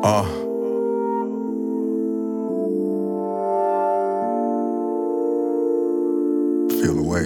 Uh. Feel away.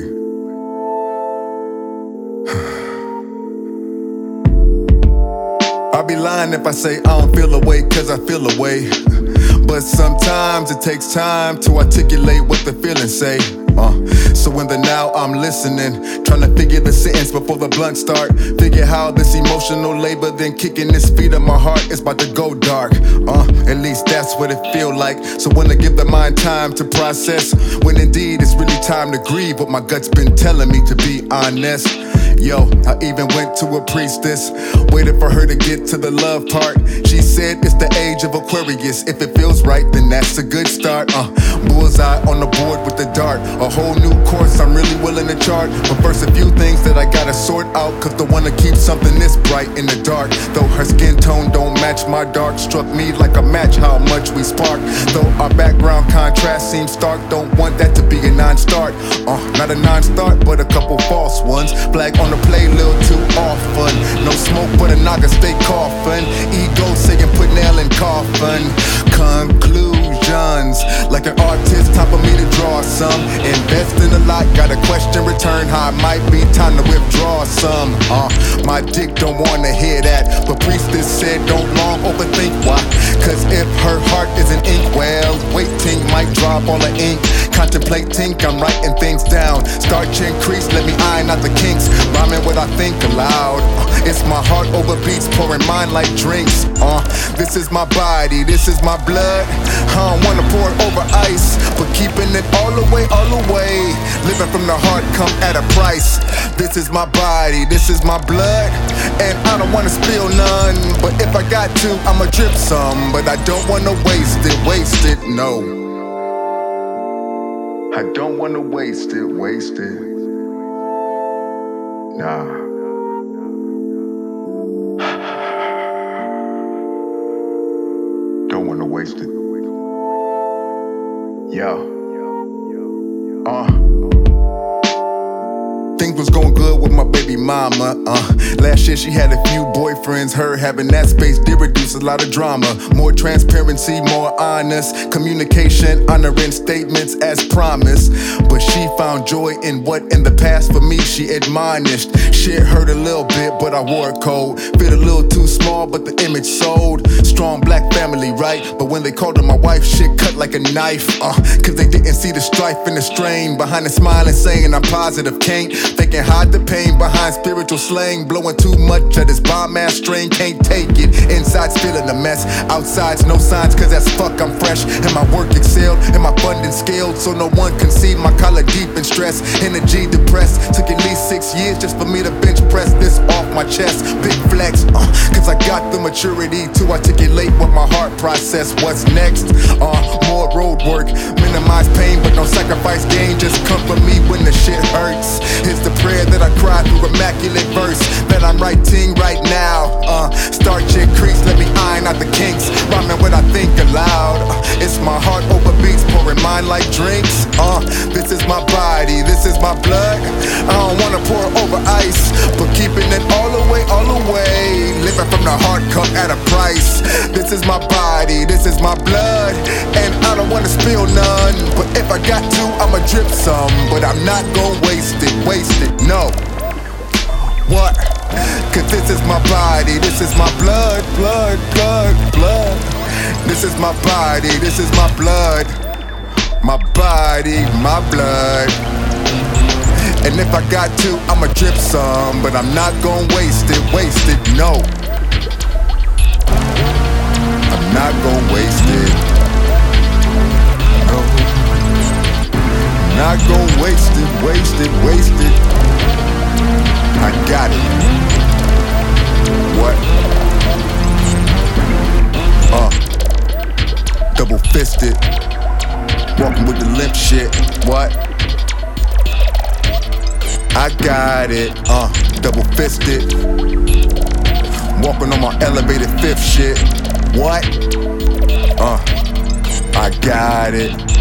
I'd be lying if I say I don't feel away, cause I feel away. But sometimes it takes time to articulate what the feelings say. So in the now I'm listening, trying to figure the sentence before the blunt start. Figure how this emotional labor then kicking this feet of my heart is about to go dark. At least that's what it feel like. So when I give the mind time to process, when indeed it's really time to grieve what my gut's been telling me, to be honest. Yo, I even went to a priestess, waited for her to get to the love part. She said it's the age of Aquarius. If it feels right, then that's a good start. Bullseye on the board with the dart. A whole new course I'm really willing to chart. But first a few things that I gotta sort out, cause the one that keeps something this bright in the dark. Though her skin tone don't match my dark, struck me like a match how much we spark. Though our background contrast seems stark, don't want that to be a non-start. Not a non-start, but a couple false ones. Flag on the play, little too often. No smoke, but a naga stay coughing. Ego saying put nail in coffin. Conclusions, like an artist, time for me to draw some. Invest in a lot, got a question return. How it might be time to withdraw some. My dick don't wanna hear that, but priestess said don't long overthink. Why? Cause if her heart isn't ink, well, waiting might drop all the ink. Contemplating, I'm writing things down. Starch increase, let me iron out the kinks. Rhyming what I think aloud. It's my heart over beats, pouring mine like drinks. This is my body, this is my blood. I don't wanna pour it over ice, but keeping it all the way, all the way. Living from the heart come at a price. This is my body, this is my blood, and I don't wanna spill none. But if I got to, I'ma drip some. But I don't wanna waste it, no. I don't wanna waste it. Nah. Don't wanna waste it. Yo. Things was going good with my baby mama. Last year she had a few boyfriends. Her having that space did reduce a lot of drama. More transparency, more honest communication, honoring statements as promised. But she found joy in what in the past for me she admonished. Shit hurt a little bit, but I wore it cold. Fit a little too small, but the image sold. Strong black family, right? But when they called her my wife, shit cut like a knife. Cause they didn't see the strife and the strain behind the smile and saying I'm positive. Can't they can hide the pain behind spiritual slang. Blowing too much of this bomb-ass strain, can't take it. Inside's feeling a mess, outside's no signs, cause as fuck I'm fresh. And my work excelled, and my funding scaled, so no one can see my collar deep in stress. Energy depressed, took at least 6 years just for me to bench press this off my chest. Big flex, cause I got the maturity to articulate what my heart process. What's next? More road work, minimize pain, but don't sacrifice gain. Just comfort me when the shit hurts. It's the prayer that I cry through immaculate verse that I'm writing right now. Starch increase, let me iron out the kinks. Rhyming what I think aloud. It's my heart over beats, pouring mine like drinks. This is my body, this is my blood. I don't wanna pour over ice, but keeping it all the way, all the way. Living from the heart come at a price. This is my body, this is my blood, and I don't wanna spill none. But if I got to, I'ma drip some. But I'm not gon' waste it, no. What? Cause this is my body, this is my blood. This is my body, this is my blood. My body, my blood. And if I got to, I'ma drip some. But I'm not gon' waste it, no. I'm not gon' waste it, no. Not gon' waste it. I got it. What? Double fisted. Walking with the limp shit. What? I got it. Double fisted. Walking on my elevated fifth shit. What? I got it.